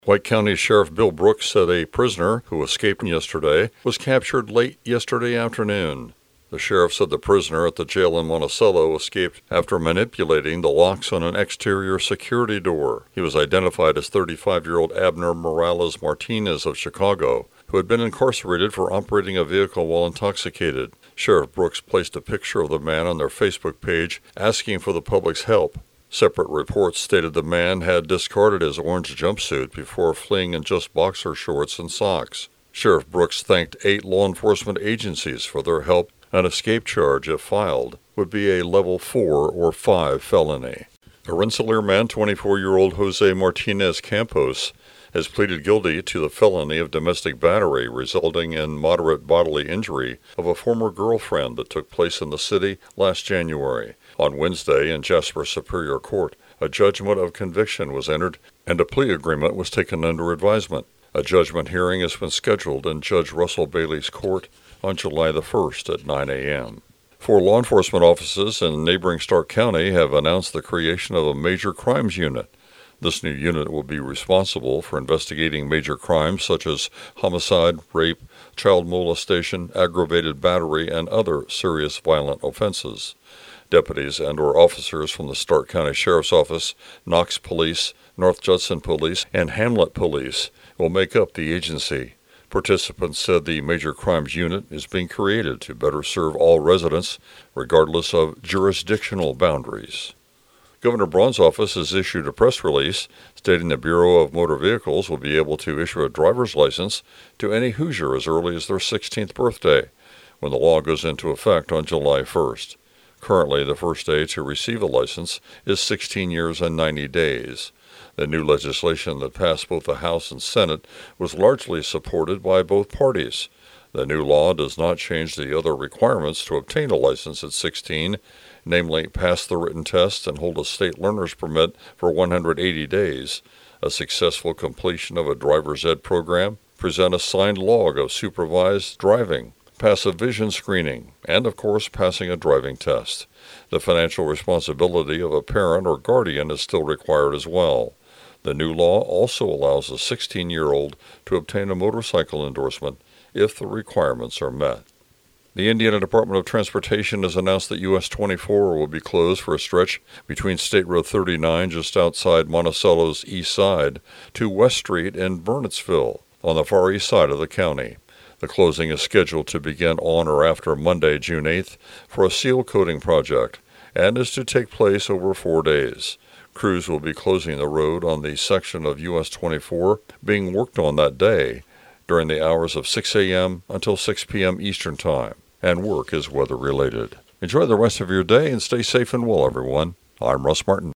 White County Sheriff Bill Brooks said a prisoner who escaped yesterday was captured late yesterday afternoon. The sheriff said the prisoner at the jail in Monticello escaped after manipulating the locks on an exterior security door. He was identified as 35-year-old Abner Morales Martinez of Chicago, who had been incarcerated for operating a vehicle while intoxicated. Sheriff Brooks placed a picture of the man on their Facebook page asking for the public's help. Separate reports stated the man had discarded his orange jumpsuit before fleeing in just boxer shorts and socks. Sheriff Brooks thanked 8 law enforcement agencies for their help. An escape charge, if filed, would be a level 4 or 5 felony. A Rensselaer man, 24-year-old Jose Martinez Campos, has pleaded guilty to the felony of domestic battery resulting in moderate bodily injury of a former girlfriend that took place in the city last January. On Wednesday, in Jasper Superior Court, a judgment of conviction was entered and a plea agreement was taken under advisement. A judgment hearing has been scheduled in Judge Russell Bailey's court on July the 1st at 9 a.m. 4 law enforcement offices in neighboring Stark County have announced the creation of a major crimes unit. This new unit will be responsible for investigating major crimes such as homicide, rape, child molestation, aggravated battery, and other serious violent offenses. Deputies and/or officers from the Stark County Sheriff's Office, Knox Police, North Judson Police, and Hamlet Police will make up the agency. Participants said the Major Crimes Unit is being created to better serve all residents, regardless of jurisdictional boundaries. Governor Braun's office has issued a press release stating the Bureau of Motor Vehicles will be able to issue a driver's license to any Hoosier as early as their 16th birthday, when the law goes into effect on July 1st. Currently, the first day to receive a license is 16 years and 90 days. The new legislation that passed both the House and Senate was largely supported by both parties. The new law does not change the other requirements to obtain a license at 16, namely pass the written test and hold a state learner's permit for 180 days, a successful completion of a driver's ed program, present a signed log of supervised driving, pass a vision screening, and, of course, passing a driving test. The financial responsibility of a parent or guardian is still required as well. The new law also allows a 16-year-old to obtain a motorcycle endorsement if the requirements are met. The Indiana Department of Transportation has announced that US 24 will be closed for a stretch between State Road 39 just outside Monticello's east side to West Street in Burnettsville on the far east side of the county. The closing is scheduled to begin on or after Monday, June 8th, for a seal coating project and is to take place over 4 days. Crews will be closing the road on the section of US 24 being worked on that day during the hours of 6 a.m. until 6 p.m. Eastern Time, and work is weather-related. Enjoy the rest of your day and stay safe and well, everyone. I'm Russ Martin.